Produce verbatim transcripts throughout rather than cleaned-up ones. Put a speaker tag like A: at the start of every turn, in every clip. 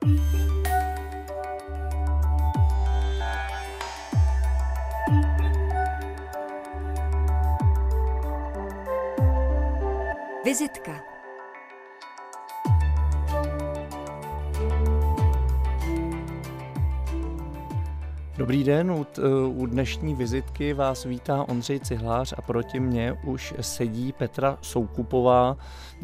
A: Vizitka.
B: Dobrý den, u, u dnešní vizitky vás vítá Ondřej Cihlář a proti mně už sedí Petra Soukupová,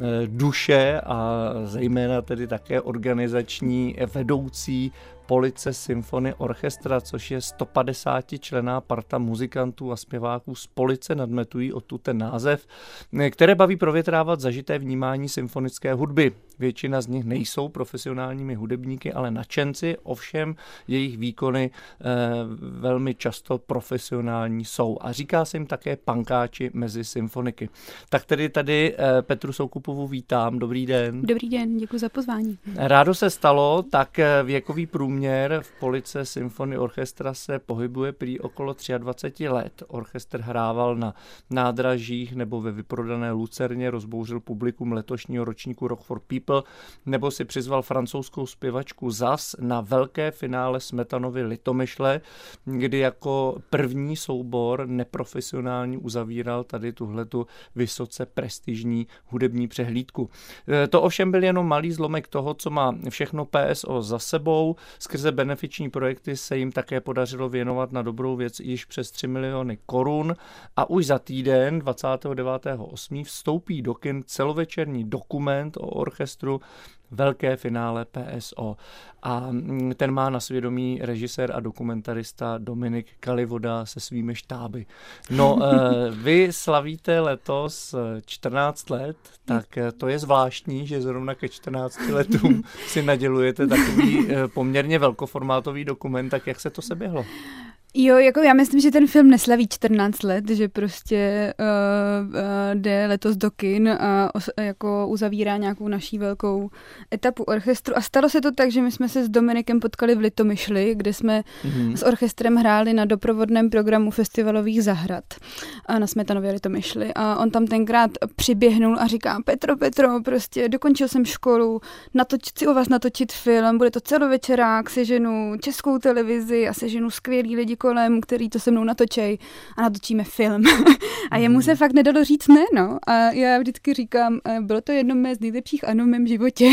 B: duše a zejména tedy také organizační vedoucí Police Symphony Orchestra, což je sto padesátičlenná parta muzikantů a zpěváků z Police nad Metují, odtud ten název, které baví provětrávat zažité vnímání symfonické hudby. Většina z nich nejsou profesionálními hudebníky, ale nadšenci, ovšem jejich výkony eh, velmi často profesionální jsou. A říká se jim také pankáči mezi symfoniky. Tak tedy tady eh, Petru Soukupovou vítám. Dobrý den.
C: Dobrý den, děkuji za pozvání.
B: Rádo se stalo, tak věkový průměr v Police Symphony Orchestra se pohybuje prý okolo dvacet tři let. Orchestr hrával na nádražích nebo ve vyprodané Lucerně, rozbouřil publikum letošního ročníku Rock for People, nebo si přizval francouzskou zpěvačku Zas na velké finále Smetanovy Litomyšle, kdy jako první soubor neprofesionální uzavíral tady tuhletu vysoce prestižní hudební přehlídku. To ovšem byl jenom malý zlomek toho, co má všechno P S O za sebou. Skrze benefiční projekty se jim také podařilo věnovat na dobrou věc již přes tři miliony korun a už za týden dvacátého devátého osmého vstoupí do kin celovečerní dokument o orchestru Velké finále P S O. A ten má na svědomí režisér a dokumentarista Dominik Kalivoda se svými štáby. No, vy slavíte letos čtrnáct let, tak to je zvláštní, že zrovna ke čtrnácti letům si nadělujete takový poměrně velkoformátový dokument, tak jak se to seběhlo?
C: Jo, jako já myslím, že ten film neslaví čtrnáct let, že prostě uh, uh, jde letos do kin a os, jako uzavírá nějakou naší velkou etapu orchestru. A stalo se to tak, že my jsme se s Dominikem potkali v Litomyšli, kde jsme mm-hmm. s orchestrem hráli na doprovodném programu festivalových zahrad a na Smetanově Litomyšli. A on tam tenkrát přiběhnul a říká: Petro, Petro, prostě dokončil jsem školu, natoč, chci o vás natočit film, bude to celovečerák, seženu Českou televizi a seženu skvělý lidi kolem, který to se mnou natočej a natočíme film. A jemu se fakt nedalo říct ne, no. A já vždycky říkám, bylo to jedno mé z nejlepších ano v mém životě.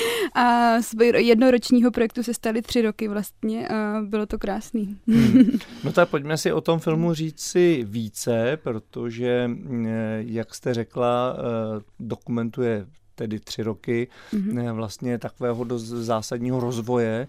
C: A z jednoročního projektu se staly tři roky vlastně a bylo to krásný.
B: Hmm. No tak pojďme si o tom filmu říct si více, protože, jak jste řekla, dokumentuje tedy tři roky mm-hmm. vlastně takového dost zásadního rozvoje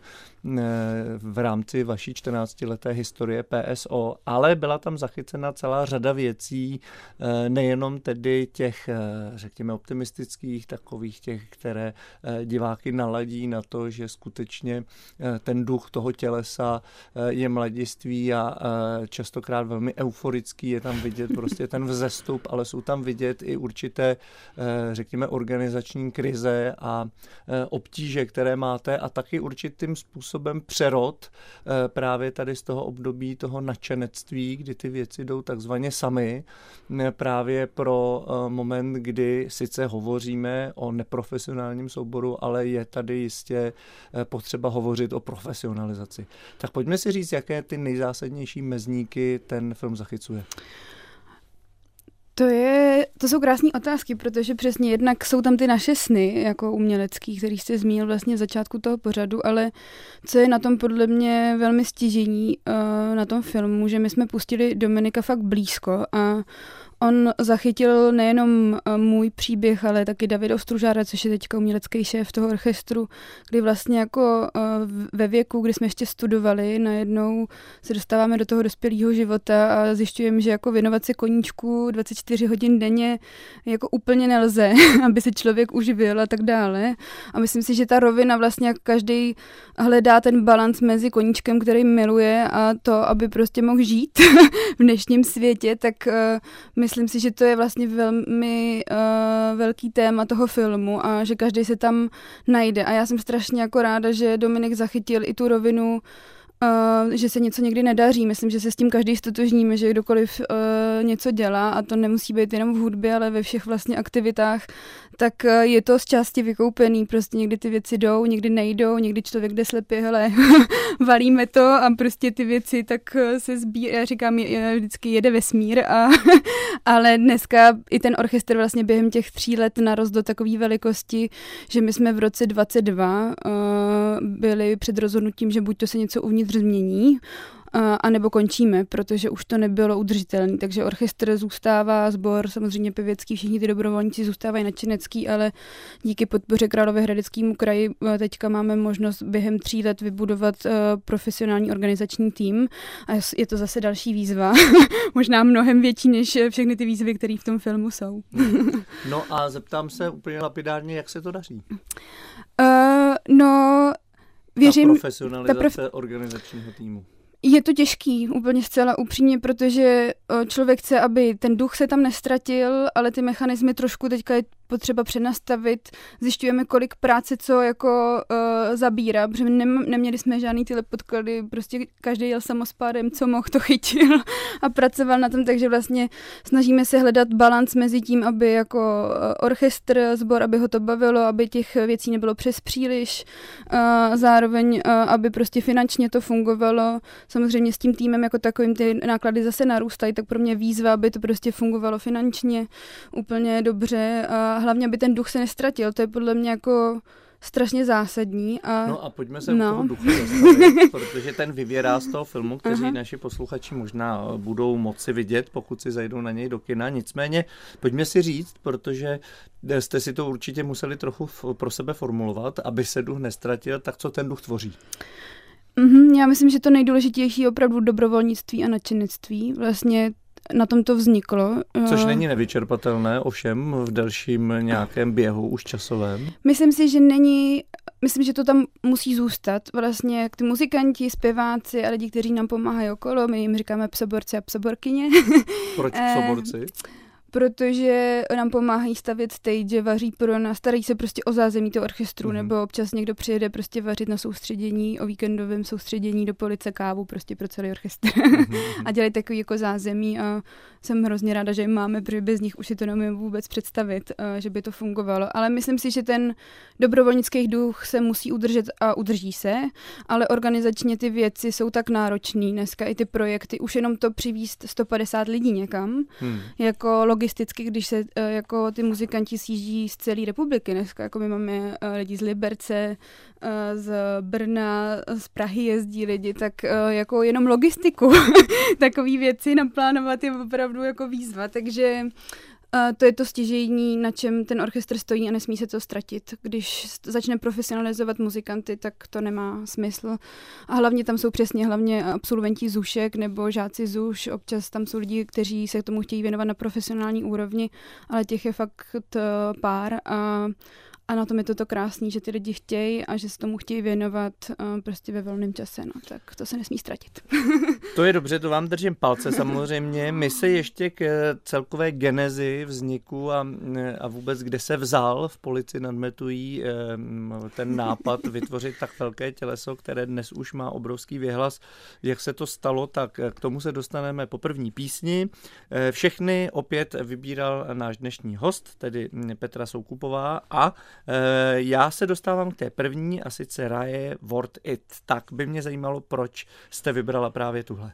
B: v rámci vaší čtrnáctileté historie P S O, ale byla tam zachycena celá řada věcí, nejenom tedy těch, řekněme, optimistických, takových těch, které diváky naladí na to, že skutečně ten duch toho tělesa je mladiství a častokrát velmi euforický, je tam vidět prostě ten vzestup, ale jsou tam vidět i určité, řekněme, organizační krize a obtíže, které máte a taky určitým způsobem přerod právě tady z toho období toho nadšenectví, kdy ty věci jdou takzvaně samy, právě pro moment, kdy sice hovoříme o neprofesionálním souboru, ale je tady jistě potřeba hovořit o profesionalizaci. Tak pojďme si říct, jaké ty nejzásadnější mezníky ten film zachycuje.
C: To, je, to jsou krásné otázky, protože přesně jednak jsou tam ty naše sny, jako umělecký, který jste zmínil vlastně v začátku toho pořadu, ale co je na tom podle mě velmi stěžení uh, na tom filmu, že my jsme pustili Dominika fakt blízko a on zachytil nejenom můj příběh, ale taky Davida Ostružára, což je teďka umělecký šéf toho orchestru, kdy vlastně jako ve věku, kdy jsme ještě studovali, najednou se dostáváme do toho dospělého života a zjišťujeme, že jako věnovat se koníčku dvacet čtyři hodin denně jako úplně nelze, aby se člověk uživil a tak dále. A myslím si, že ta rovina vlastně každý hledá ten balans mezi koníčkem, který miluje, a to, aby prostě mohl žít v dnešním světě, tak my myslím si, že to je vlastně velmi uh, velký téma toho filmu a že každý se tam najde. A já jsem strašně jako ráda, že Dominik zachytil i tu rovinu, Uh, že se něco někdy nedaří. Myslím, že se s tím každý stotožníme, že kdokoliv uh, něco dělá, a to nemusí být jenom v hudbě, ale ve všech vlastně aktivitách, tak uh, je to z části vykoupený. Prostě někdy ty věci jdou, někdy nejdou, někdy člověk jde slepě, hele, valíme to a prostě ty věci tak uh, se sbírá, já říkám, je, je, vždycky jede vesmír, a, ale dneska i ten orchestr vlastně během těch tří let narost do takové velikosti, že my jsme v roce dvacet dva uh, byli před rozhodnutím, že buď to se něco uvnitř změní, a nebo končíme, protože už to nebylo udržitelné. Takže orchestr zůstává, sbor, samozřejmě pěvecký, všichni ty dobrovolníci zůstávají nadšenecký, ale díky podpoře Královéhradeckému kraji teďka máme možnost během tří let vybudovat uh, profesionální organizační tým, a je to zase další výzva, možná mnohem větší než všechny ty výzvy, které v tom filmu jsou.
B: No a zeptám se úplně lapidárně, jak se to daří?
C: Uh, no, věřím...
B: Ta profesionalizace ta prof... organizačního týmu.
C: Je to těžký, úplně zcela upřímně, protože člověk chce, aby ten duch se tam nestratil, ale ty mechanismy trošku teďka je potřeba přenastavit. Zjišťujeme, kolik práce co jako uh, zabírá, protože nem, neměli jsme žádný tyhle podklady, prostě každý jel samospádem, co mohl, to chytil a pracoval na tom, takže vlastně snažíme se hledat balans mezi tím, aby jako orchestr, sbor, aby ho to bavilo, aby těch věcí nebylo přes příliš, uh, zároveň, uh, aby prostě finančně to fungovalo. Samozřejmě s tím týmem jako takovým ty náklady zase narůstají, tak pro mě výzva, aby to prostě fungovalo finančně úplně dobře a hlavně, aby ten duch se nestratil. To je podle mě jako strašně zásadní. A...
B: No a pojďme se no. u toho duchu zastavit, protože ten vyvěrá z toho filmu, kteří Aha. naši posluchači možná budou moci vidět, pokud si zajdou na něj do kina. Nicméně, pojďme si říct, protože jste si to určitě museli trochu pro sebe formulovat, aby se duch nestratil, tak co ten duch tvoří?
C: Mm-hmm, já myslím, že to nejdůležitější je opravdu dobrovolnictví a nadšenectví. Vlastně na tom to vzniklo.
B: Což není nevyčerpatelné, ovšem v delším nějakém běhu už časovém.
C: Myslím si, že není, myslím, že to tam musí zůstat. Vlastně ty muzikanti, zpěváci a lidi, kteří nám pomáhají okolo, my jim říkáme psoborci a psoborkyně.
B: Proč psoborci?
C: Protože nám pomáhají stavět stage, vaří pro nás, starají se prostě o zázemí toho orchestru, mm. nebo občas někdo přijede prostě vařit na soustředění, o víkendovém soustředění do Police kávu prostě pro celý orchestr. Mm. a dělají takový jako zázemí a jsem hrozně ráda, že jim máme, protože bez nich už si to nemůžu vůbec představit, že by to fungovalo. Ale myslím si, že ten dobrovolnický duch se musí udržet a udrží se, ale organizačně ty věci jsou tak náročný dneska, i ty projekty, už jenom to přivízt sto padesát lidí někam, mm. jako logisticky, když se jako ty muzikanti sjíždí z celé republiky dneska, jako my máme lidi z Liberce, z Brna, z Prahy jezdí lidi, tak jako jenom logistiku takový věci naplánovat je opravdu jako výzva, takže to je to stěžejní, na čem ten orchestr stojí a nesmí se to ztratit. Když začne profesionalizovat muzikanty, tak to nemá smysl. A hlavně tam jsou přesně hlavně absolventi ZUŠek nebo žáci ZUŠ. Občas tam jsou lidi, kteří se tomu chtějí věnovat na profesionální úrovni, ale těch je fakt pár. A A na tom je to krásný, že ty lidi chtějí a že se tomu chtějí věnovat uh, prostě ve volném čase, no, tak to se nesmí ztratit.
B: To je dobře, to vám držím palce samozřejmě. My se ještě k celkové genezi vzniku a, a vůbec kde se vzal v Polici nad Metují ten nápad vytvořit tak velké těleso, které dnes už má obrovský věhlas. Jak se to stalo, tak k tomu se dostaneme po první písni. Všechny opět vybíral náš dnešní host, tedy Petra Soukupová, a já se dostávám k té první, a sice Raje Worth It. Tak by mě zajímalo, proč jste vybrala právě tuhle.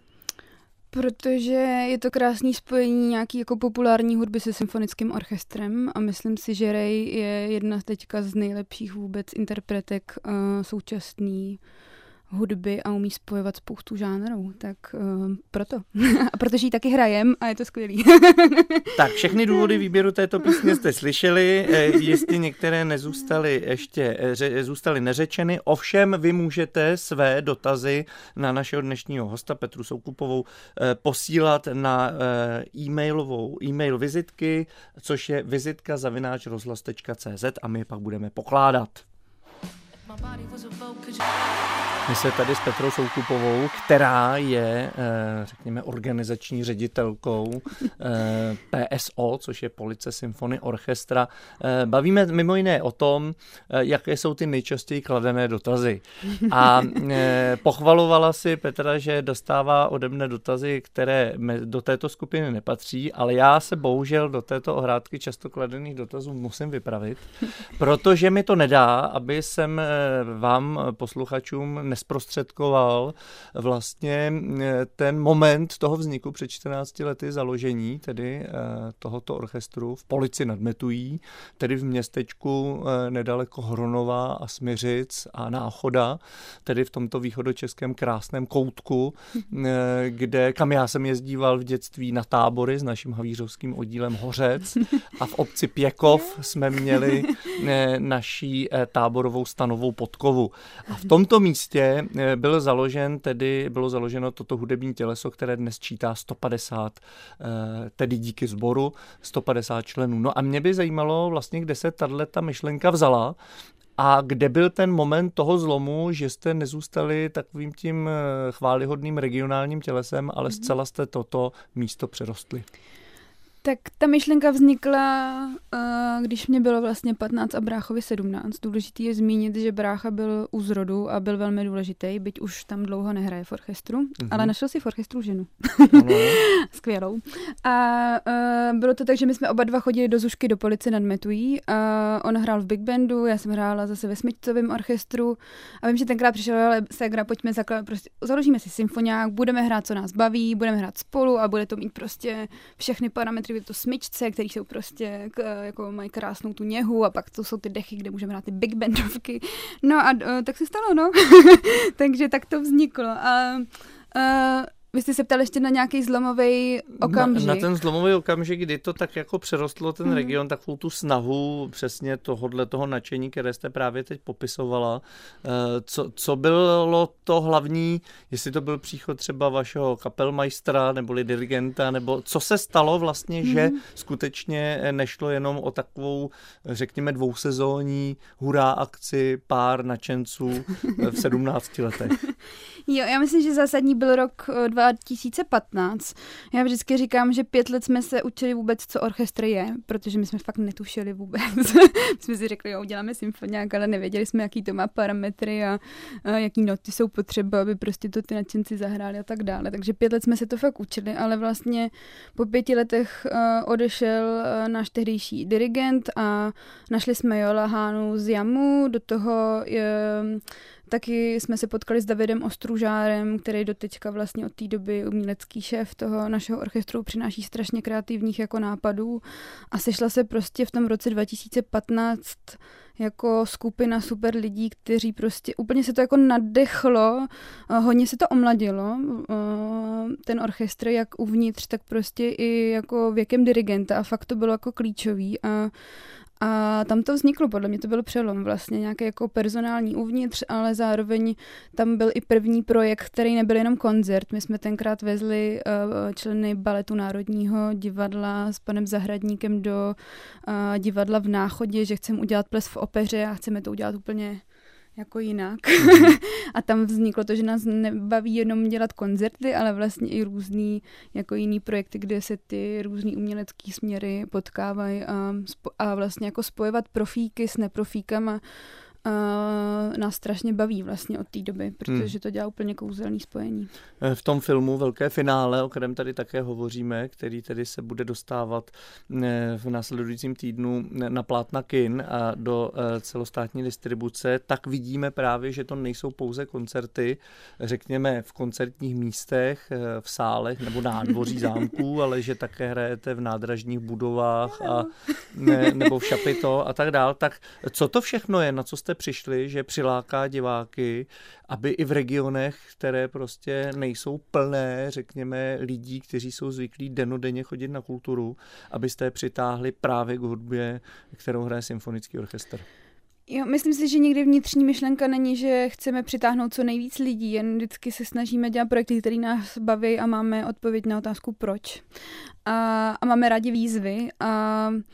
C: Protože je to krásný spojení nějaký jako populární hudby se symfonickým orchestrem a myslím si, že Ray je jedna teďka z nejlepších vůbec interpretek uh, současný hudby a umí spojovat spoustu žánrů, tak uh, proto. A protože ji taky hrajem a je to skvělý.
B: Tak všechny důvody výběru této písně jste slyšeli, jestli některé nezůstaly ještě ře, zůstaly neřečeny, ovšem vy můžete své dotazy na našeho dnešního hosta Petru Soukupovou posílat na e-mailovou e-mail vizitky, což je vizitka zavináč rozhlas tečka cé zet a my je pak budeme pokládat. My se tady s Petrou Soukupovou, která je, řekněme, organizační ředitelkou P S O, což je Police Symphony Orchestra, bavíme mimo jiné o tom, jaké jsou ty nejčastěji kladené dotazy. A pochvalovala si Petra, že dostává ode mne dotazy, které do této skupiny nepatří, ale já se bohužel do této ohrádky často kladených dotazů musím vypravit, protože mi to nedá, aby jsem vám, posluchačům, nesprostředkoval vlastně ten moment toho vzniku před čtrnácti lety založení, tedy tohoto orchestru v Polici nad Metují, tedy v městečku nedaleko Hronova a Smiřic a Náchoda, tedy v tomto východočeském krásném koutku, kde, kam já jsem jezdíval v dětství na tábory s naším havířovským oddílem Hořec a v obci Pěkov jsme měli naší táborovou stanovou podkovu. A v tomto místě byl založen, tedy bylo založeno toto hudební těleso, které dnes čítá sto padesát, tedy díky sboru, sto padesát členů. No a mě by zajímalo vlastně, kde se tato myšlenka vzala a kde byl ten moment toho zlomu, že jste nezůstali takovým tím chválihodným regionálním tělesem, ale zcela jste toto místo přerostli.
C: Tak ta myšlenka vznikla, když mě bylo vlastně patnáct a bráchovi sedmnáct. Důležitý je zmínit, že brácha byl u zrodu a byl velmi důležitý, byť už tam dlouho nehraje v orchestru, mm-hmm. ale našel si v orchestru ženu. Skvělou. A bylo to tak, že my jsme oba dva chodili do Zušky do Police nad Metují. A on hrál v big bandu, já jsem hrála zase ve smyčcovém orchestru. A vím, že tenkrát přišel, ale Segra, pojďme zakládat, prostě založíme si symfoniák, budeme hrát, co nás baví, budeme hrát spolu a bude to mít prostě všechny parametry, to smyčce, které jsou prostě, jako mají krásnou tu něhu a pak to jsou ty dechy, kde můžeme hrát ty big bandovky. No a uh, tak se stalo, no. Takže tak to vzniklo. A uh, vy jste se ptali ještě na nějaký zlomový okamžik.
B: Na, na ten zlomový okamžik, kdy to tak jako přerostlo ten mm. region, takovou tu snahu přesně tohodle toho nadšení, které jste právě teď popisovala. Co, co bylo to hlavní, jestli to byl příchod třeba vašeho kapelmajstra neboli dirigenta, nebo co se stalo vlastně, mm. že skutečně nešlo jenom o takovou, řekněme, dvousezónní hurá akci pár nadšenců v sedmnácti letech?
C: Jo, já myslím, že zásadní byl rok dva tisíce patnáct. Já vždycky říkám, že pět let jsme se učili vůbec, co orchestr je, protože my jsme fakt netušili vůbec. jsme si řekli, jo, uděláme symfoniák, ale nevěděli jsme, jaký to má parametry a, a jaký noty jsou potřeba, aby prostě to ty nadšenci zahráli a tak dále. Takže pět let jsme se to fakt učili, ale vlastně po pěti letech uh, odešel uh, náš tehdejší dirigent a našli jsme Jola Hánu z Jamu, do toho uh, taky jsme se potkali s Davidem Ostružárem, který doteďka vlastně od té doby umělecký šéf toho našeho orchestru, přináší strašně kreativních jako nápadů a sešla se prostě v tom roce dva tisíce patnáct jako skupina super lidí, kteří prostě úplně se to jako nadechlo, hodně se to omladilo, ten orchestr, jak uvnitř, tak prostě i jako věkem dirigenta a fakt to bylo jako klíčový a A tam to vzniklo, podle mě to byl přelom vlastně, nějaký jako personální uvnitř, ale zároveň tam byl i první projekt, který nebyl jenom koncert. My jsme tenkrát vezli uh, členy Baletu Národního divadla s panem Zahradníkem do uh, divadla v Náchodě, že chceme udělat ples v opeře a chceme to udělat úplně jako jinak. A tam vzniklo to, že nás nebaví jenom dělat koncerty, ale vlastně i různý jako jiný projekty, kde se ty různý umělecký směry potkávají a, a vlastně jako spojovat profíky s neprofíkama Uh, nás strašně baví vlastně od té doby, protože to dělá úplně kouzelný spojení.
B: V tom filmu Velké finále, o kterém tady také hovoříme, který tedy se bude dostávat v následujícím týdnu na plátna kin a do celostátní distribuce, tak vidíme právě, že to nejsou pouze koncerty, řekněme v koncertních místech, v sálech nebo nádvoří zámků, ale že také hrajete v nádražních budovách a ne, nebo v Šapito a tak dál. Tak co to všechno je, na co jste přišli, že přiláká diváky, aby i v regionech, které prostě nejsou plné, řekněme, lidí, kteří jsou zvyklí dennodenně chodit na kulturu, abyste je přitáhli právě k hudbě, kterou hraje symfonický orchestr?
C: Jo, myslím si, že někdy vnitřní myšlenka není, že chceme přitáhnout co nejvíc lidí, jen vždycky se snažíme dělat projekty, které nás baví a máme odpověď na otázku proč. A, a máme rádi výzvy a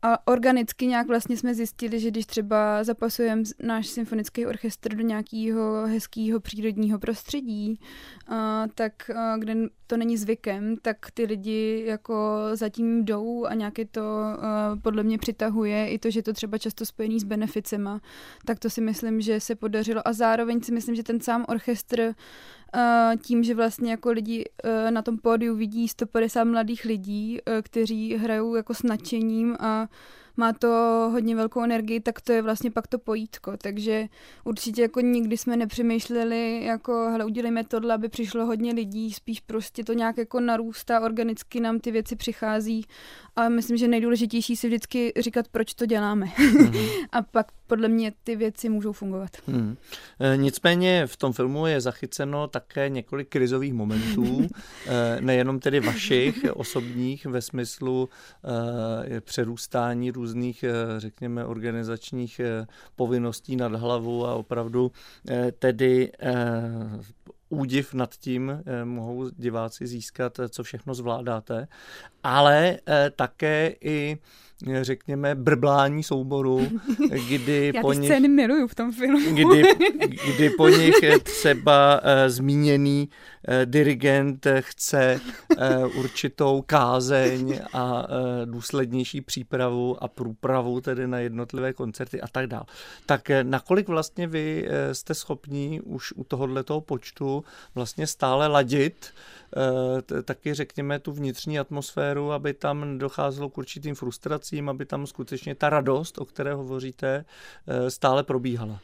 C: A organicky nějak vlastně jsme zjistili, že když třeba zapasujeme náš symfonický orchestr do nějakého hezkého přírodního prostředí, a, tak a, kde to není zvykem, tak ty lidi jako zatím jdou a nějaké to a, podle mě přitahuje i to, že to třeba často spojený s beneficema, tak to si myslím, že se podařilo a zároveň si myslím, že ten sám orchestr tím, že vlastně jako lidi na tom pódiu vidí sto padesát mladých lidí, kteří hrajou jako s nadšením a má to hodně velkou energii, tak to je vlastně pak to pojítko. Takže určitě jako nikdy jsme nepřemýšleli, jako hele, udělejme tohle, aby přišlo hodně lidí, spíš prostě to nějak jako narůstá, organicky nám ty věci přichází a myslím, že nejdůležitější si vždycky říkat, proč to děláme. Mm-hmm. A pak podle mě ty věci můžou fungovat.
B: Hmm. E, nicméně v tom filmu je zachyceno také několik krizových momentů, e, nejenom tedy vašich osobních ve smyslu e, přerůstání různých, e, řekněme, organizačních e, povinností nad hlavu a opravdu e, tedy e, údiv nad tím eh, mohou diváci získat, co všechno zvládáte, ale eh, také i řekněme, brblání souboru, kdy
C: Já
B: po
C: ty
B: nich...
C: scény miluju v tom filmu.
B: Kdy, kdy po nich třeba uh, zmíněný uh, dirigent chce uh, určitou kázeň a uh, důslednější přípravu a průpravu tedy na jednotlivé koncerty a tak dále. Tak uh, nakolik vlastně vy uh, jste schopní už u tohohletoho počtu vlastně stále ladit uh, taky řekněme tu vnitřní atmosféru, aby tam docházelo k určitým frustracím, aby tam skutečně ta radost, o které hovoříte, stále probíhala.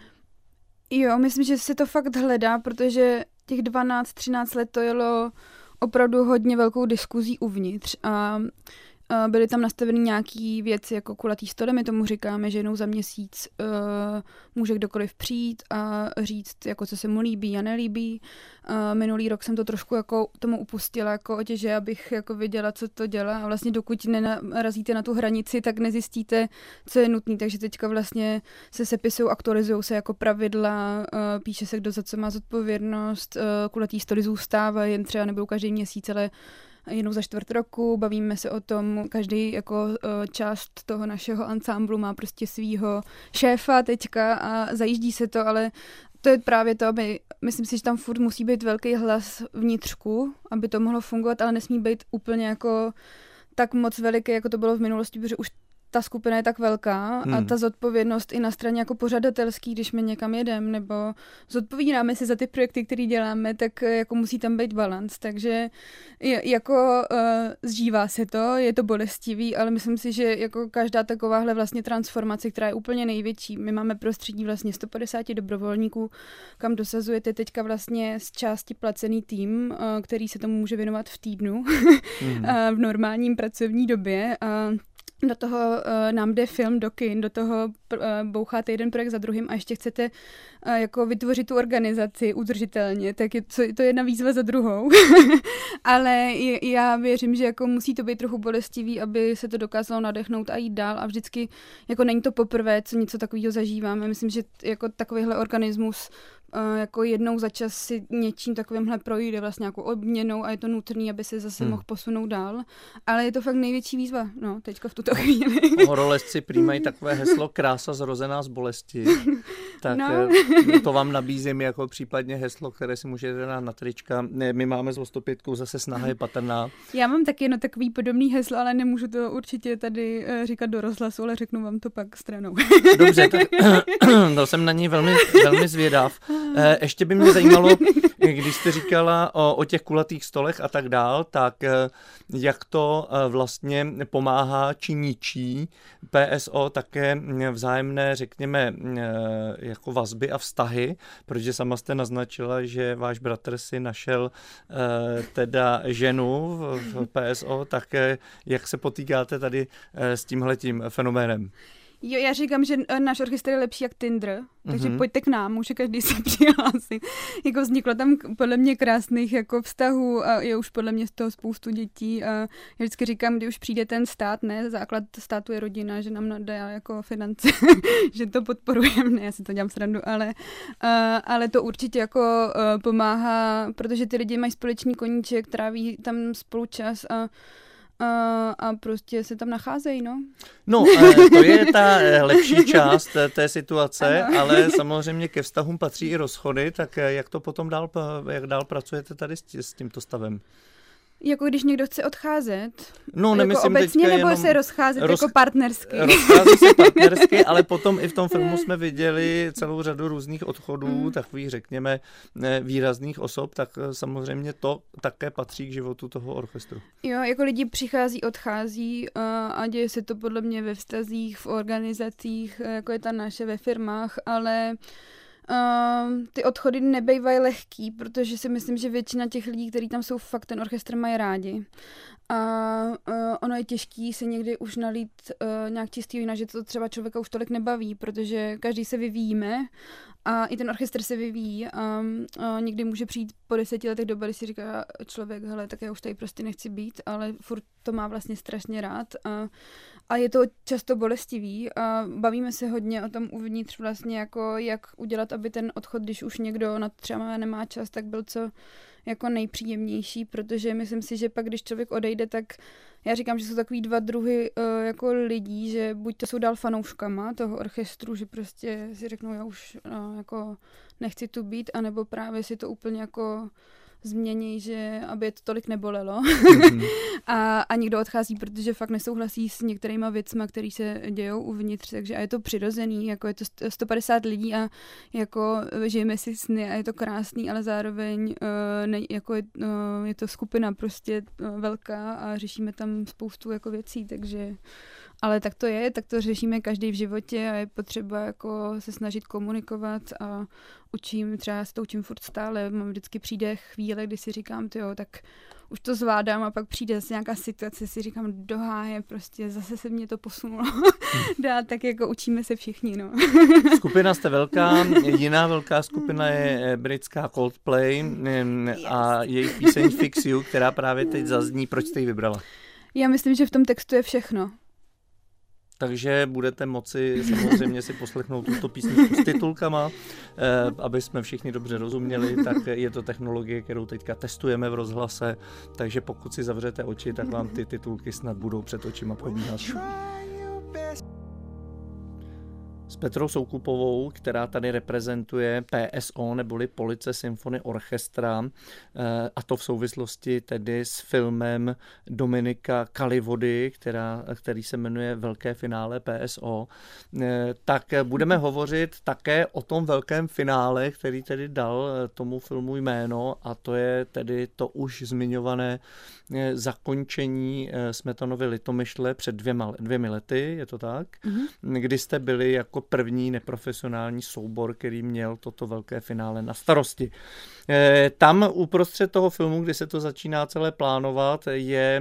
C: Jo, myslím, že se to fakt hledá, protože těch dvanáct třináct let to jelo opravdu hodně velkou diskuzí uvnitř a byly tam nastaveny nějaké věci jako kulatý stoly, my tomu říkáme, že jednou za měsíc uh, může kdokoliv přijít a říct, jako co se mu líbí a nelíbí. Uh, minulý rok jsem to trošku jako tomu upustila jako otěže, abych jako věděla, co to dělá a vlastně dokud nenarazíte na tu hranici, tak nezjistíte, co je nutné. Takže teďka vlastně se sepisují, aktualizují se jako pravidla, uh, píše se, kdo za co má zodpovědnost, uh, kulatý stoly zůstávají, jen třeba nebudou každý měsíc, ale jednou za čtvrt roku, bavíme se o tom, každý jako část toho našeho ansámblu má prostě svýho šéfa teďka a zajíždí se to, ale to je právě to, aby, myslím si, že tam furt musí být velký hlas vnitřku, aby to mohlo fungovat, ale nesmí být úplně jako tak moc veliký, jako to bylo v minulosti, protože už ta skupina je tak velká hmm. a ta zodpovědnost i na straně jako pořadatelský, když my někam jedeme, nebo zodpovídáme si za ty projekty, které děláme, tak jako musí tam být balans. Takže je, jako uh, zžívá se to, je to bolestivý, ale myslím si, že jako každá takováhle vlastně transformace, která je úplně největší, my máme prostředí vlastně sto padesát dobrovolníků, kam dosazujete teďka vlastně z části placený tým, uh, který se tomu může věnovat v týdnu, hmm. uh, v normálním pracovní době a do toho uh, nám jde film do kin, do toho uh, boucháte jeden projekt za druhým a ještě chcete uh, jako vytvořit tu organizaci udržitelně, tak je to, to je jedna výzva za druhou. Ale je, já věřím, že jako musí to být trochu bolestivý, aby se to dokázalo nadechnout a jít dál a vždycky jako není to poprvé, co něco takového zažíváme. Myslím, že jako takovýhle organismus Uh, jako jednou za čas si něčím takovýmhle projde vlastně jako obměnou a je to nutný, aby se zase hmm. mohl posunout dál. Ale je to fakt největší výzva, no, teďka v tuto chvíli.
B: Horolezci přijímají takové heslo krása zrozená z bolesti. Tak no. To vám nabízím jako případně heslo, které si můžete dát na trička. My máme s Ostopětkou zase snaha je patrná.
C: Já mám taky jedno takový podobný heslo, ale nemůžu to určitě tady říkat do rozhlasu, ale řeknu vám to pak stranou.
B: Dobře, tak to jsem na něj velmi, velmi zvědav. Ještě by mě zajímalo, když jste říkala o, o těch kulatých stolech a tak dál, tak jak to vlastně pomáhá či ničí P S O také vzájemné, řekněme, jako vazby a vztahy, protože sama jste naznačila, že váš bratr si našel teda ženu v P S O, tak jak se potýkáte tady s tímhletím fenoménem?
C: Jo, já říkám, že náš orchestr je lepší jak Tinder, takže mm-hmm. pojďte k nám, může každý se přihlásit. Jako vzniklo tam podle mě krásných jako vztahů a je už podle mě z toho spoustu dětí a já vždycky říkám, kdy už přijde ten stát, ne, základ státu je rodina, že nám dá jako finance, že to podporujeme, ne, já si to dělám srandu, ale, uh, ale to určitě jako uh, pomáhá, protože ty lidi mají společný koníček, tráví tam spolu čas a a, a prostě se tam nacházejí, no.
B: No, to je ta lepší část té situace, ano. Ale samozřejmě ke vztahům patří i rozchody, tak jak to potom dál, jak dál pracujete tady s, s tímto stavem?
C: Jako když někdo chce odcházet?
B: No,
C: jako
B: nemyslím
C: obecně, nebo
B: jenom
C: se rozcházet roz... jako partnersky?
B: Rozchází se partnersky, ale potom i v tom filmu jsme viděli celou řadu různých odchodů, mm. takových, řekněme, výrazných osob, tak samozřejmě to také patří k životu toho orchestru. Jo,
C: jako lidi přichází, odchází a, a děje se to podle mě ve vztazích, v organizacích, jako je ta naše, ve firmách, ale... Uh, ty odchody nebejvají lehký, protože si myslím, že většina těch lidí, kteří tam jsou, fakt ten orchestr mají rádi. A uh, ono je těžký se někdy už nalít uh, nějak čistý vína, že to třeba člověka už tolik nebaví, protože každý se vyvíjíme a i ten orchestr se vyvíjí a uh, někdy může přijít po deseti letech doba, kdy si říká člověk, hele, tak já už tady prostě nechci být, ale furt to má vlastně strašně rád a, a je to často bolestivý a bavíme se hodně o tom uvnitř vlastně, jako jak udělat, aby ten odchod, když už někdo na to třeba nemá čas, tak byl co jako nejpříjemnější, protože myslím si, že pak, když člověk odejde, tak já říkám, že jsou takový dva druhy uh, jako lidí, že buď to jsou dál fanouškama toho orchestru, že prostě si řeknou, já už uh, jako nechci tu být, anebo právě si to úplně jako změní, že aby je to tolik nebolelo. Mm-hmm. a, a někdo odchází, protože fakt nesouhlasí s některýma věcma, které se dějou uvnitř, takže a je to přirozený, jako je to sto padesát lidí a jako žijeme si sny a je to krásný, ale zároveň uh, ne, jako je, uh, je to skupina prostě uh, velká a řešíme tam spoustu jako věcí, takže ale tak to je, tak to řešíme každý v životě a je potřeba jako se snažit komunikovat a učím, třeba se to učím furt stále, mám vždycky přijde chvíle, kdy si říkám, tyjo, tak už to zvládám a pak přijde zase nějaká situace, si říkám, do háje, prostě zase se mě to posunulo dál, tak jako učíme se všichni, no. Skupina jste velká, jiná velká skupina je britská Coldplay a jejich píseň Fix You, která právě teď zazní, proč jste ji vybrala? Já myslím, že v tom textu je všechno. Takže budete moci samozřejmě si poslechnout tuto písničku s titulkama, eh, aby jsme všichni dobře rozuměli, tak je to technologie, kterou teďka testujeme v rozhlase, takže pokud si zavřete oči, tak vám ty titulky snad budou před očima probíhat. S Petrou Soukupovou, která tady reprezentuje P S O, neboli Police Symphony Orchestra, a to v souvislosti tedy s filmem Dominika Kalivody, která, který se jmenuje Velké finále P S O, tak budeme hovořit také o tom velkém finále, který tedy dal tomu filmu jméno, a to je tedy to už zmiňované zakončení Smetanovy Litomyšle před dvěma, dvěmi lety, je to tak? Mm-hmm. Kdy jste byli jako první neprofesionální soubor, který měl toto velké finále na starosti. Tam uprostřed toho filmu, kdy se to začíná celé plánovat, je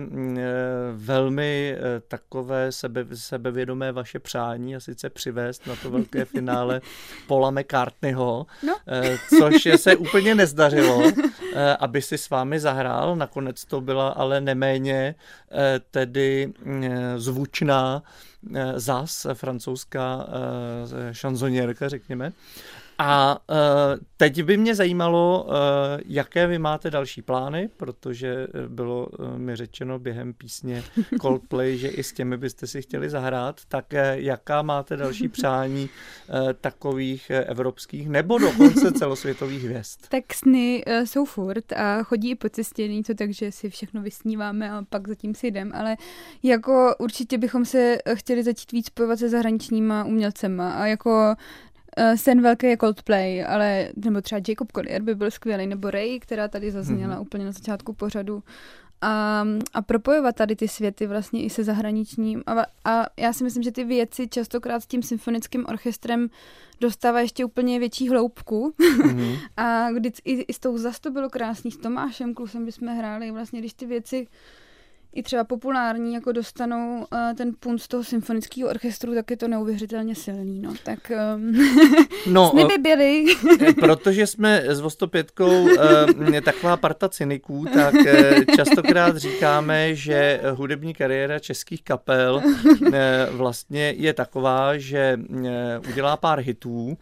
C: velmi takové sebe, sebevědomé vaše přání, a sice přivést na to velké finále Paula McCartneyho, no. Což se úplně nezdařilo, aby si s vámi zahrál. Nakonec to byla ale neméně tedy zvučná zas francouzská šanzonierka, řekněme. A uh, teď by mě zajímalo, uh, jaké vy máte další plány, protože bylo uh, mi řečeno během písně Coldplay, že i s těmi byste si chtěli zahrát, tak uh, jaká máte další přání uh, takových uh, evropských nebo dokonce celosvětových hvězd? Tak sny uh, jsou furt a chodí i po cestě, není to tak, že si všechno vysníváme a pak zatím si jdem, ale jako určitě bychom se chtěli začít víc spojovat se zahraničníma umělcema a jako sen velký je Coldplay, ale nebo třeba Jacob Collier by byl skvělý, nebo Ray, která tady zazněla mm-hmm. úplně na začátku pořadu. A, a propojovat tady ty světy vlastně i se zahraničním. A, a já si myslím, že ty věci častokrát s tím symfonickým orchestrem dostává ještě úplně větší hloubku. Mm-hmm. A kdy i, i s tou zas to bylo krásný, s Tomášem Klusem bychom hráli, vlastně když ty věci i třeba populární, jako dostanou uh, ten punt z toho symfonického orchestru, tak je to neuvěřitelně silný, no, tak um, no, sny by byly. Protože jsme s Vostopětkou uh, taková parta cyniků, tak uh, častokrát říkáme, že hudební kariéra českých kapel uh, vlastně je taková, že uh, udělá pár hitů,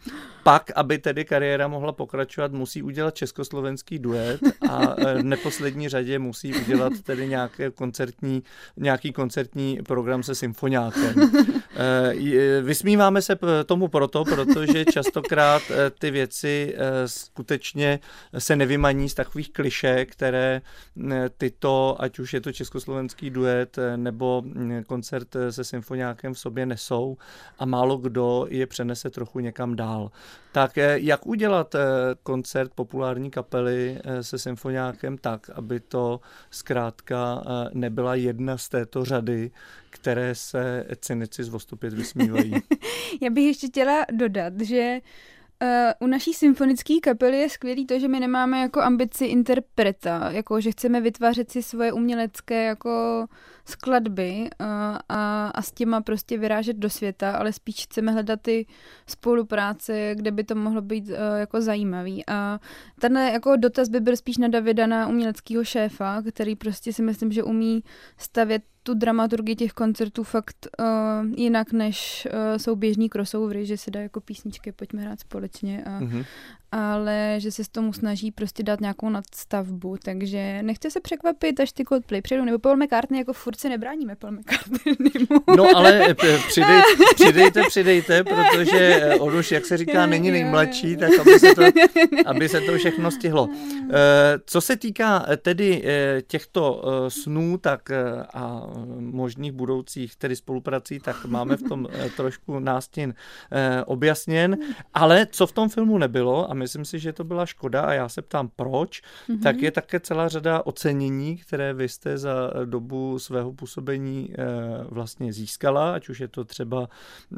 B: pak, aby tedy kariéra mohla pokračovat, musí udělat československý duet a v neposlední řadě musí udělat tedy nějaké koncertní, nějaký koncertní program se symfoniákem. Vysmíváme se tomu proto, protože častokrát ty věci skutečně se nevymaní z takových klišé, které tyto, ať už je to československý duet nebo koncert se symfoniákem v sobě nesou a málo kdo je přenese trochu někam dál. Tak jak udělat koncert populární kapely se symfoniákem tak, aby to zkrátka nebyla jedna z této řady, které se cynici z Vostupět vysmívají?
C: Já bych ještě chtěla dodat, že Uh, u naší symfonické kapely je skvělý to, že my nemáme jako ambici interpreta, jako že chceme vytvářet si svoje umělecké jako skladby uh, a, a s těma prostě vyrážet do světa, ale spíš chceme hledat ty spolupráce, kde by to mohlo být uh, jako zajímavý. A tenhle jako dotaz by byl spíš na Davida, na uměleckého šéfa, který prostě si myslím, že umí stavět tu dramaturgii těch koncertů fakt uh, jinak, než uh, jsou běžný crossovery, že se dá jako písničky, pojďme hrát společně, a, mm-hmm. ale že se s tomu snaží prostě dát nějakou nadstavbu, takže nechce se překvapit, až ty Coldplay přijedou, nebo Paul McCartney, jako furt se nebráníme Paul McCartneymu.
B: No ale přidej, přidejte, přidejte, protože on už, jak se říká, není nejmladší, tak aby se to, aby se to všechno stihlo. Co se týká tedy těchto snů, tak a možných budoucích tedy spoluprací, tak máme v tom trošku nástin objasněn, ale co v tom filmu nebylo, a myslím si, že to byla škoda a já se ptám proč, mm-hmm. tak je také celá řada ocenění, které vy jste za dobu svého působení vlastně získala, ať už je to třeba,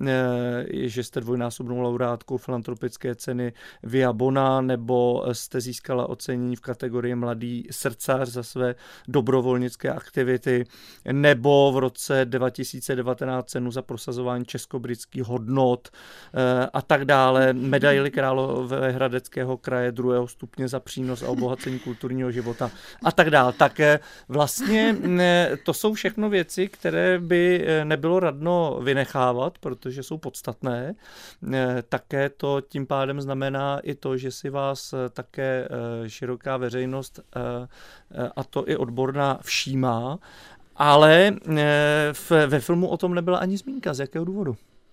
B: že jste dvojnásobnou laureátkou filantropické ceny Via Bona, nebo jste získala ocenění v kategorii Mladý srdcař za své dobrovolnické aktivity, nebo v roce dva tisíce devatenáct cenu za prosazování českobritských hodnot a tak dále, medaili Královéhradeckého kraje druhého stupně za přínos a obohacení kulturního života a tak dále. Tak vlastně to jsou všechno věci, které by nebylo radno vynechávat, protože jsou podstatné. Také to tím pádem znamená i to, že si vás také široká veřejnost, a to i odborná, všímá, ale ve filmu o tom nebyla ani zmínka. Z jakého důvodu?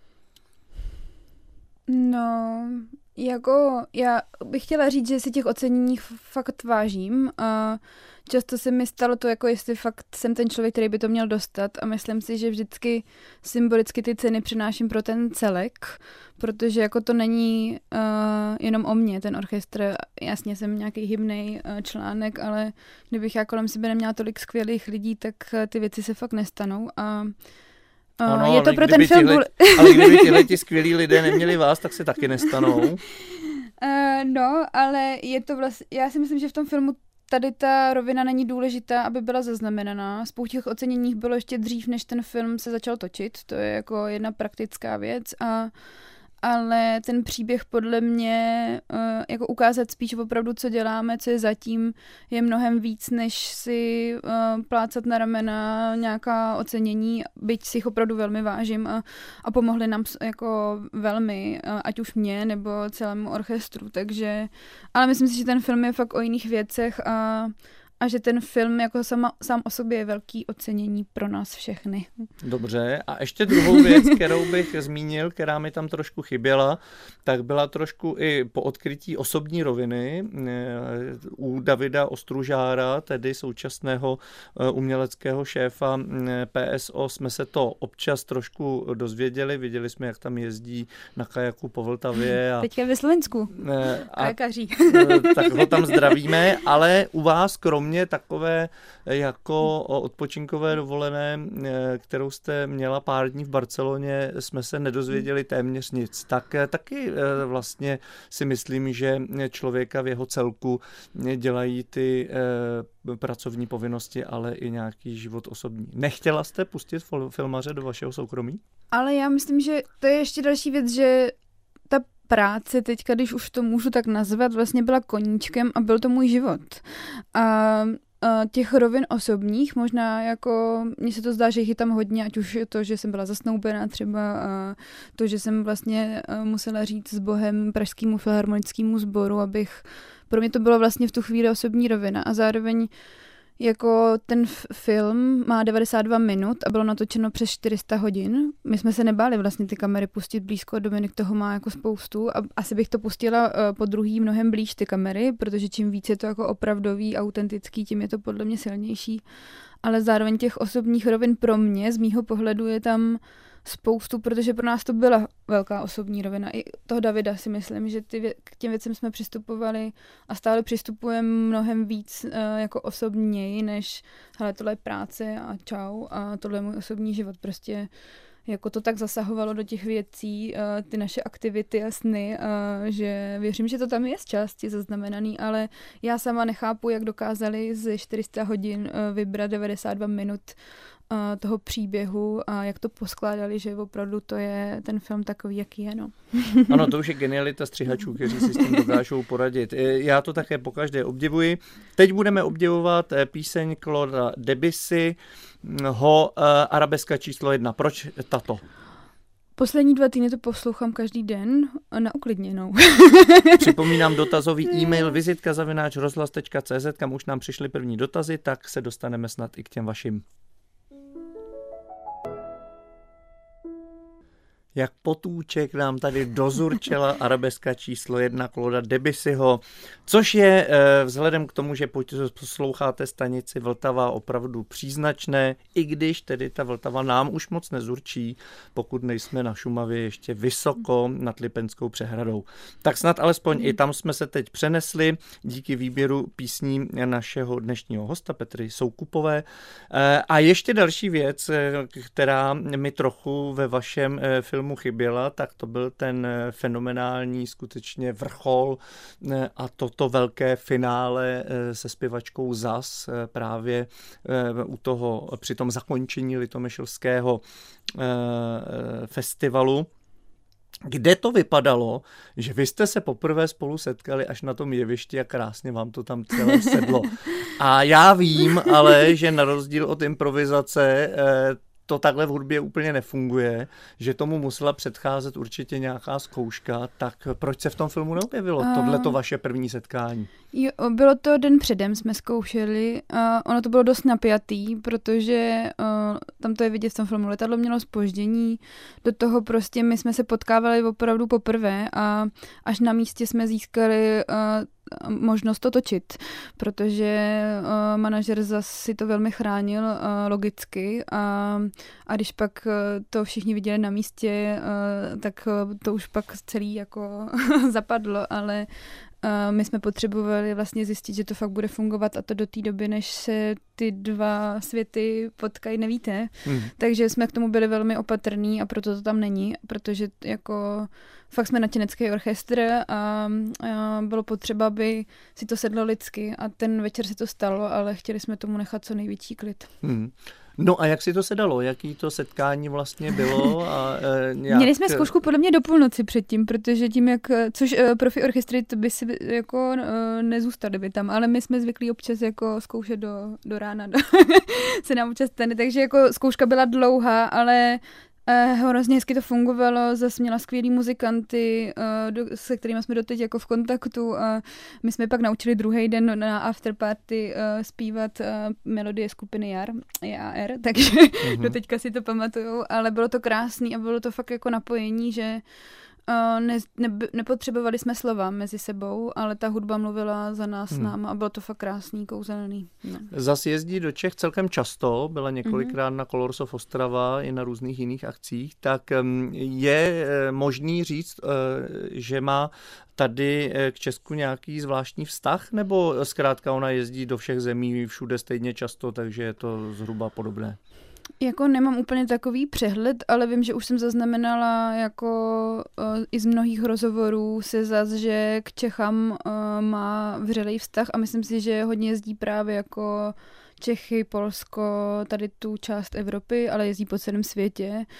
C: No, jako já bych chtěla říct, že si těch ocenění fakt vážím a často se mi stalo to, jako jestli fakt jsem ten člověk, který by to měl dostat, a myslím si, že vždycky symbolicky ty ceny přináším pro ten celek, protože jako to není uh, jenom o mně, ten orchestr, jasně jsem nějaký hybnej uh, článek, ale kdybych já kolem sebe neměla tolik skvělých lidí, tak uh, ty věci se fakt nestanou a Uh,
B: ano,
C: je to pro ten film
B: tyhle, ale kdyby tyhle ti skvělí lidé neměli vás, tak se taky nestanou. Uh,
C: no, ale je to vlastně, já si myslím, že v tom filmu tady ta rovina není důležitá, aby byla zaznamenaná. Spoustu těch oceněních bylo ještě dřív, než ten film se začal točit. To je jako jedna praktická věc, a ale ten příběh podle mě uh, jako ukázat spíš opravdu, co děláme, co je zatím, je mnohem víc, než si uh, plácat na ramena nějaká ocenění, byť si jich opravdu velmi vážím a, a pomohli nám jako velmi, uh, ať už mě nebo celému orchestru, takže, ale myslím si, že ten film je fakt o jiných věcech a a že ten film jako sama, sám o sobě je velký ocenění pro nás všechny. Dobře,
B: a ještě druhou věc, kterou bych zmínil, která mi tam trošku chyběla, tak byla trošku i po odkrytí osobní roviny u Davida Ostružára, tedy současného uměleckého šéfa P S O, jsme se to občas trošku dozvěděli, viděli jsme, jak tam jezdí na kajaku po Vltavě. A,
C: teďka ve Slovensku, kajakaří.
B: Tak ho tam zdravíme, ale u vás kromě takové jako odpočinkové dovolené, kterou jste měla pár dní v Barceloně, jsme se nedozvěděli téměř nic. Tak taky vlastně si myslím, že člověka v jeho celku dělají ty pracovní povinnosti, ale i nějaký život osobní. Nechtěla jste pustit filmaře do vašeho soukromí?
C: Ale já myslím, že to je ještě další věc, že ta práce teďka, když už to můžu tak nazvat, vlastně byla koníčkem a byl to můj život. A těch rovin osobních, možná jako, mně se to zdá, že jich je tam hodně, ať už je to, že jsem byla zasnoubená třeba, a to, že jsem vlastně musela říct s Bohem Pražskému filharmonickému sboru, abych, pro mě to bylo vlastně v tu chvíli osobní rovina a zároveň jako ten f- film má devadesát dva minut a bylo natočeno přes čtyři sta hodin. My jsme se nebáli vlastně ty kamery pustit blízko, Dominik toho má jako spoustu a asi bych to pustila uh, po druhý mnohem blíž ty kamery, protože čím víc je to jako opravdový, autentický, tím je to podle mě silnější. Ale zároveň těch osobních rovin pro mě, z mýho pohledu je tam spoustu, protože pro nás to byla velká osobní rovina. I toho Davida si myslím, že ty vě- k těm věcem jsme přistupovali a stále přistupujeme mnohem víc uh, jako osobněji, než hele, tohle je práce a čau a tohle je můj osobní život. Prostě jako to tak zasahovalo do těch věcí, uh, ty naše aktivity a sny, uh, že věřím, že to tam je z části zaznamenaný, ale já sama nechápu, jak dokázali ze čtyři sta hodin uh, vybrat devadesát dva minut toho příběhu a jak to poskládali, že opravdu to je ten film takový, jaký je, no.
B: Ano, to už je genialita střihačů, kteří si s tím dokážou poradit. Já to také pokaždé obdivuji. Teď budeme obdivovat píseň Clauda Debussyho Arabeska číslo jedna. Proč tato?
C: Poslední dva týdny to poslouchám každý den na uklidněnou.
B: Připomínám dotazový e-mail vizitka zavináč rozhlas tečka cé zet, kam už nám přišly první dotazy, tak se dostaneme snad i k těm vašim. Jak potůček nám tady dozurčela Arabeska číslo jedna Clauda Debussyho, což je vzhledem k tomu, že posloucháte stanici Vltava opravdu příznačné, i když tedy ta Vltava nám už moc nezurčí, pokud nejsme na Šumavě ještě vysoko nad Lipenskou přehradou. Tak snad alespoň i tam jsme se teď přenesli díky výběru písní našeho dnešního hosta Petry Soukupové. A ještě další věc, která mi trochu ve vašem filmu mu chyběla, tak to byl ten fenomenální skutečně vrchol a toto velké finále se zpěvačkou Zas právě u toho, při tom zakončení Litomyšlského festivalu, kde to vypadalo, že vy jste se poprvé spolu setkali až na tom jevišti a krásně vám to tam celé sedlo. A já vím, ale že na rozdíl od improvizace to takhle v hudbě úplně nefunguje, že tomu musela předcházet určitě nějaká zkouška, tak proč se v tom filmu neobjevilo uh, tohleto vaše první setkání?
C: Jo, bylo to den předem, jsme zkoušeli a ono to bylo dost napjatý, protože uh, tam to je vidět v tom filmu, letadlo mělo zpoždění, do toho prostě my jsme se potkávali opravdu poprvé a až na místě jsme získali uh, možnost to točit, protože uh, manažer zase si to velmi chránil uh, logicky a, a když pak uh, to všichni viděli na místě, uh, tak uh, to už pak celý jako zapadlo, ale uh, my jsme potřebovali vlastně zjistit, že to fakt bude fungovat a to do té doby, než se ty dva světy potkají, nevíte. Hmm. Takže jsme k tomu byli velmi opatrní a proto to tam není, protože jako fakt jsme nadšenecký orchestr a, a bylo potřeba, aby si to sedlo lidsky a ten večer se to stalo, ale chtěli jsme tomu nechat co největší klid.
B: Hmm. No a jak si to sedalo? Jaký to setkání vlastně bylo? A, e, jak...
C: Měli jsme zkoušku podle mě do půlnoci předtím, protože tím, jak, což e, profi orchestry, to by si jako e, nezůstali by tam, ale my jsme zvyklí občas jako zkoušet do, do rána, do, se nám občas stane, takže jako zkouška byla dlouhá, ale Uh, hrozně hezky to fungovalo, zase měla skvělý muzikanty, uh, do, se kterými jsme doteď jako v kontaktu a my jsme pak naučili druhý den na afterparty uh, zpívat uh, melodie skupiny Jar, J A R, takže mm-hmm. doteďka si to pamatujou, ale bylo to krásný a bylo to fakt jako napojení, že Uh, ne, ne, nepotřebovali jsme slova mezi sebou, ale ta hudba mluvila za nás hmm. náma a bylo to fakt krásný, kouzelný. No.
B: Zas jezdí do Čech celkem často, byla několikrát mm-hmm. na Colors of Ostrava i na různých jiných akcích, tak um, je uh, možný říct, uh, že má tady uh, k Česku nějaký zvláštní vztah, nebo zkrátka ona jezdí do všech zemí všude stejně často, takže je to zhruba podobné?
C: Jako nemám úplně takový přehled, ale vím, že už jsem zaznamenala jako uh, i z mnohých rozhovorů se zas, že k Čechám uh, má vřelej vztah a myslím si, že hodně jezdí právě jako Čechy, Polsko, tady tu část Evropy, ale jezdí po celém světě.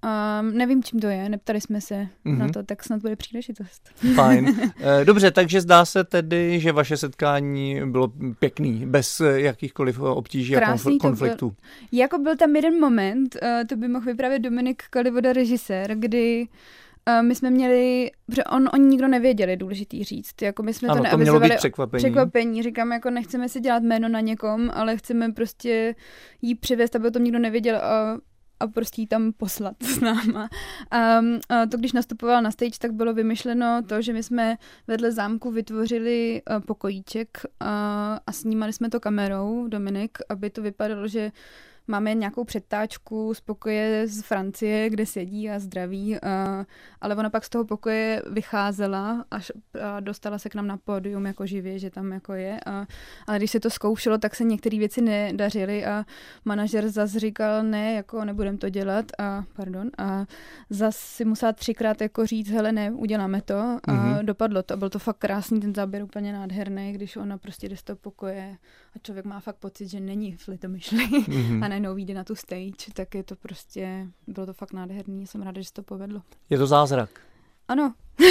C: Um, nevím, čím to je, neptali jsme se mm-hmm. na to, tak snad bude příležitost.
B: Fajn. Dobře, takže zdá se tedy, že vaše setkání bylo pěkný, bez jakýchkoliv obtíží a konfliktů.
C: Byl, jako byl tam jeden moment, uh, to by mohl vyprávět Dominik Kalivoda, režisér, kdy uh, my jsme měli, protože on, oni nikdo nevěděli, důležitý říct, jako my jsme
B: ano,
C: to
B: neavizovali. Ano, to mělo být překvapení.
C: Překvapení, říkám, jako nechceme si dělat jméno na někom, ale chceme prostě jí přivést, aby o tom nikdo nevěděl a a prostě jí tam poslat s náma. A, a to, když nastupoval na stage, tak bylo vymyšleno to, že my jsme vedle zámku vytvořili uh, pokojíček a, a snímali jsme to kamerou, Dominik, aby to vypadalo, že máme nějakou předtáčku z pokoje z Francie, kde sedí a zdraví, a, ale ona pak z toho pokoje vycházela až a dostala se k nám na pódium jako živě, že tam jako je. A, ale když se to zkoušelo, tak se některé věci nedařily a manažer zas říkal, ne, jako nebudem to dělat a pardon. A zas si musela třikrát jako říct, hele ne, uděláme to a mm-hmm. dopadlo to. A byl to fakt krásný, ten záběr úplně nádherný, když ona prostě jde z toho pokoje a člověk má fakt pocit, že není v Litomyšli mm-hmm. a najednou vyjde na tu stage, tak je to prostě, bylo to fakt nádherný, jsem ráda, že se to povedlo.
B: Je to zázrak.
C: Ano.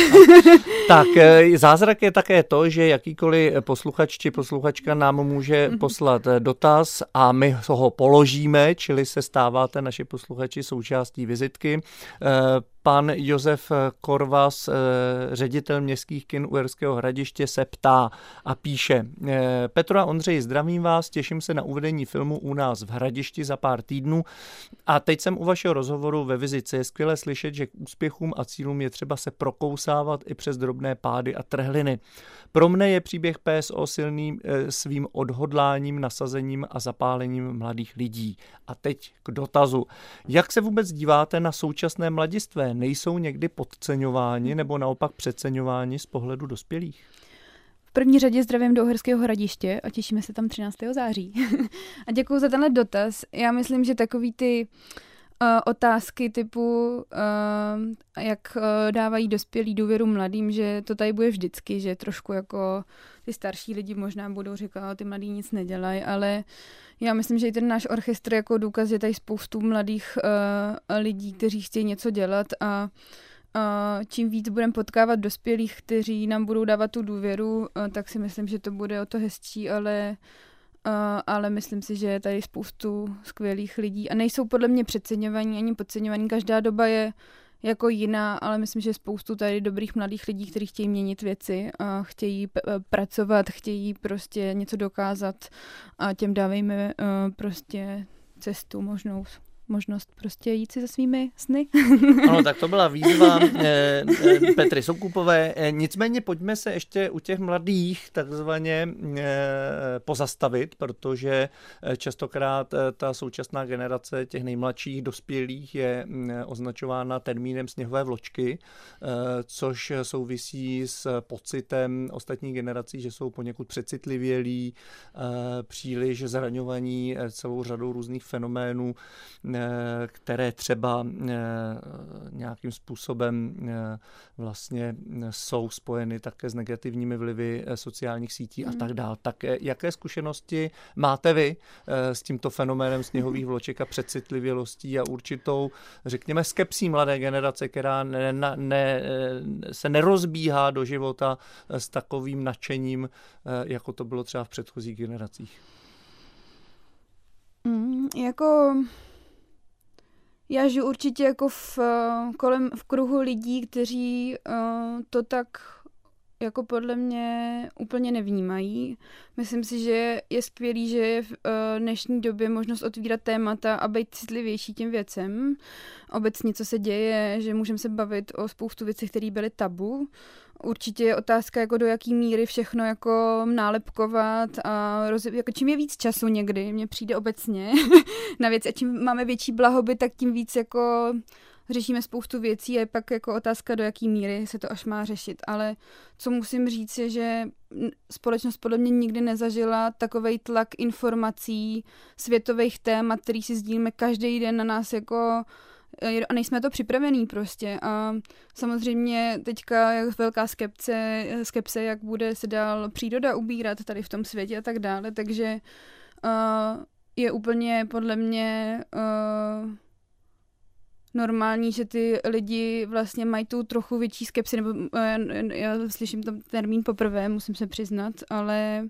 B: Tak zázrak je také to, že jakýkoliv posluchač či posluchačka nám může poslat dotaz a my ho položíme, čili se stáváte naši posluchači součástí vizitky. Pan Josef Korvas, ředitel městských kin Uherského Hradiště, se ptá a píše: Petro a Ondřej, zdravím vás, těším se na uvedení filmu u nás v Hradišti za pár týdnů a teď jsem u vašeho rozhovoru ve vizitce. Je skvěle slyšet, že k úspěchům a cílům je třeba se prokousávat i přes drobné pády a trhliny. Pro mne je příběh P S O silným svým odhodláním, nasazením a zapálením mladých lidí. A teď k dotazu. Jak se vůbec díváte na současné mladistvé? Nejsou někdy podceňováni nebo naopak přeceňováni z pohledu dospělých?
C: V první řadě zdravím do Uherského Hradiště a těšíme se tam třináctého září. A děkuju za tenhle dotaz. Já myslím, že takový ty uh, otázky typu, uh, jak uh, dávají dospělí důvěru mladým, že to tady bude vždycky, že trošku jako ty starší lidi možná budou říkat, ty mladí nic nedělají, ale já myslím, že i ten náš orchestr jako důkaz, že tady spoustu mladých uh, lidí, kteří chtějí něco dělat a uh, čím víc budeme potkávat dospělých, kteří nám budou dávat tu důvěru, uh, tak si myslím, že to bude o to hezčí, ale, uh, ale myslím si, že je tady spoustu skvělých lidí a nejsou podle mě přeceňovaní ani podceňovaní. Každá doba je jako jiná, ale myslím, že je spoustu tady dobrých mladých lidí, kteří chtějí měnit věci a chtějí p- pracovat, chtějí prostě něco dokázat a těm dávejme uh, prostě cestu, možnou, možnost prostě jít si za svými sny.
B: Ano, tak to byla výzva eh, eh, Petry Soukupové. Eh, nicméně pojďme se ještě u těch mladých takzvaně eh, pozastavit, protože častokrát eh, ta současná generace těch nejmladších dospělých je eh, označována termínem sněhové vločky, eh, což souvisí s pocitem ostatních generací, že jsou poněkud přecitlivělí, eh, příliš zraňovaní eh, celou řadou různých fenoménů, které třeba nějakým způsobem vlastně jsou spojeny také s negativními vlivy sociálních sítí a tak dále. Tak jaké zkušenosti máte vy s tímto fenoménem sněhových vloček a přecitlivělostí a určitou, řekněme, skepsí mladé generace, která ne, ne, se nerozbíhá do života s takovým nadšením, jako to bylo třeba v předchozích generacích?
C: Mm, jako... Já žiju určitě jako v, kolem, v kruhu lidí, kteří uh, to tak jako podle mě úplně nevnímají. Myslím si, že je skvělý, že je v uh, dnešní době možnost otvírat témata a být citlivější těm věcem. Obecně, co se děje, že můžeme se bavit o spoustu věcí, které byly tabu. Určitě je otázka, jako do jaký míry všechno jako nálepkovat a roz... jako čím je víc času někdy, mně přijde obecně na věci a čím máme větší blahobyt, tak tím víc jako řešíme spoustu věcí a je pak jako otázka, do jaký míry se to až má řešit. Ale co musím říct je, že společnost podle mě nikdy nezažila takovej tlak informací, světových témat, který si sdílíme každý den na nás jako a nejsme to připravený prostě a samozřejmě teďka je velká skepce, skepse, jak bude se dál příroda ubírat tady v tom světě a tak dále, takže uh, je úplně podle mě uh, normální, že ty lidi vlastně mají tu trochu větší skepsi, nebo já, já slyším ten termín poprvé, musím se přiznat, ale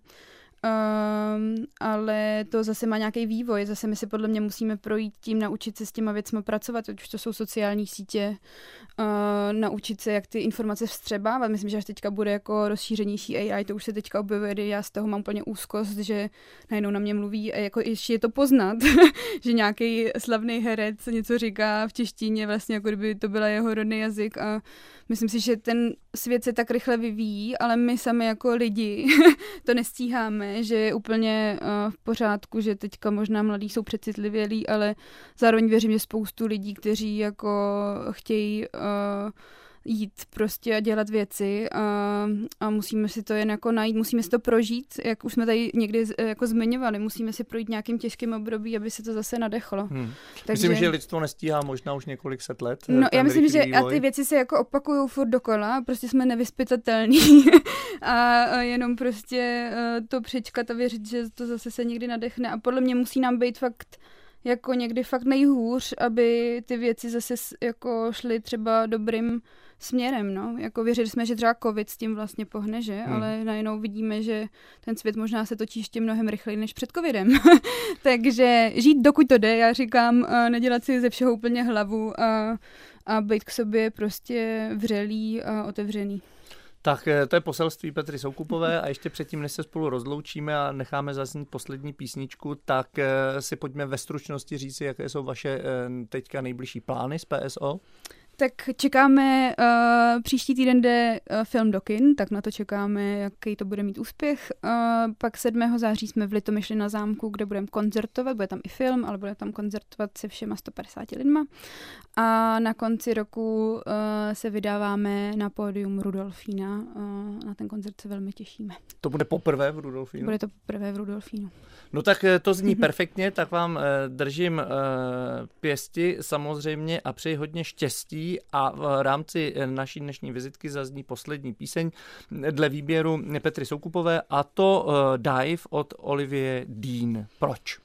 C: Um, ale to zase má nějaký vývoj, zase my si podle mě musíme projít tím, naučit se s těma věcma pracovat, ať už to jsou sociální sítě, uh, naučit se, jak ty informace vstřebávat. Myslím, že až teďka bude jako rozšířenější A I, to už se teďka objevuje, já z toho mám úplně úzkost, že najednou na mě mluví a jako ještě je to poznat, že nějaký slavný herec něco říká v češtině, vlastně jako kdyby to byla jeho rodný jazyk a myslím si, že ten svět se tak rychle vyvíjí, ale my sami jako lidi to nestíháme, že je úplně uh, v pořádku, že teďka možná mladí jsou přecitlivělí, ale zároveň věřím, že spoustu lidí, kteří jako chtějí uh, jít prostě a dělat věci a, a musíme si to jen jako najít, musíme si to prožít, jak už jsme tady někdy jako zmiňovali, musíme si projít nějakým těžkým období, aby se to zase nadechlo. Hmm. Takže... Myslím,
B: že lidstvo nestíhá možná už několik set let.
C: No já myslím, že vývoj. A ty věci se jako opakujou furt dokola, prostě jsme nevyzpytatelní a, a jenom prostě to přečkat a věřit, že to zase se někdy nadechne a podle mě musí nám být fakt jako někdy fakt nejhůř, aby ty věci zase jako šly třeba dobrým směrem, no. Jako věřili jsme, že třeba covid s tím vlastně pohne, že? Hmm. Ale najednou vidíme, že ten svět možná se točí ještě mnohem rychleji než před covidem. Takže žít dokud to jde, já říkám, nedělat si ze všeho úplně hlavu a, a být k sobě prostě vřelý a otevřený.
B: Tak to je poselství Petry Soukupové a ještě předtím, než se spolu rozloučíme a necháme zaznít poslední písničku, tak si pojďme ve stručnosti říci, jaké jsou vaše teďka nejbližší plány z P S O.
C: Tak čekáme, uh, příští týden jde uh, film do kin, tak na to čekáme, jaký to bude mít úspěch. Uh, pak sedmého září jsme v Litomyšli na zámku, kde budeme koncertovat, bude tam i film, ale bude tam koncertovat se všema sto padesáti lidma. A na konci roku uh, se vydáváme na pódium Rudolfína. Uh, na ten koncert se velmi těšíme.
B: To bude poprvé v Rudolfínu?
C: Bude to poprvé v Rudolfínu.
B: No tak to zní perfektně, tak vám držím pěsti samozřejmě a přeji hodně štěstí a v rámci naší dnešní vizitky zazní poslední píseň dle výběru Petry Soukupové a to Dive od Olivie Dean. Proč?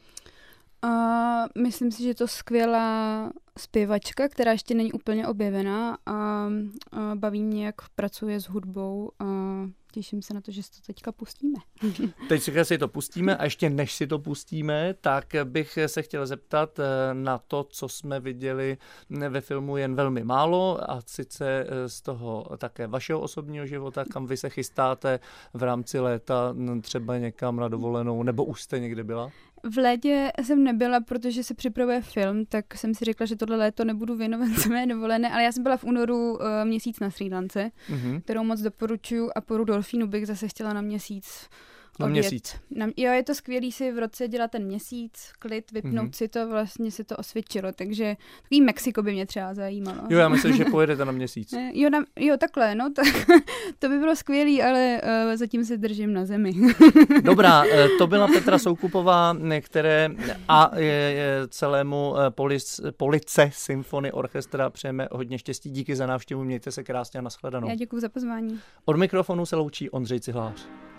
C: Uh, myslím si, že je to skvělá zpěvačka, která ještě není úplně objevená a, a baví mě, jak pracuje s hudbou a těším se na to, že si to teďka pustíme.
B: Teď si to pustíme a ještě než si to pustíme, tak bych se chtěl zeptat na to, co jsme viděli ve filmu jen velmi málo a sice z toho také vašeho osobního života, kam vy se chystáte v rámci léta třeba někam na dovolenou, nebo už jste někde byla?
C: V létě jsem nebyla, protože se připravuje film, tak jsem si řekla, že tohle léto nebudu věnovat své dovolené, ale já jsem byla v únoru uh, měsíc na Srí Lance, mm-hmm. kterou moc doporučuji a po Rudolfínu bych zase chtěla na měsíc
B: Na
C: odjet.
B: měsíc.
C: Na, jo, je to skvělý si v roce dělat ten měsíc, klid, vypnout mm-hmm. si to, vlastně si to osvědčilo, takže takový Mexiko by mě třeba zajímalo.
B: Jo, já myslím, že pojedete na měsíc.
C: Jo, na, jo takhle, no, tak to by bylo skvělý, ale uh, zatím se držím na zemi.
B: Dobrá, to byla Petra Soukupová, které a je, je celému polic, Police Symphony Orchestra přejeme hodně štěstí, díky za návštěvu, mějte se krásně a nashledanou.
C: Já děkuji za pozvání.
B: Od mikrofonu se loučí Ondřej Cihlář.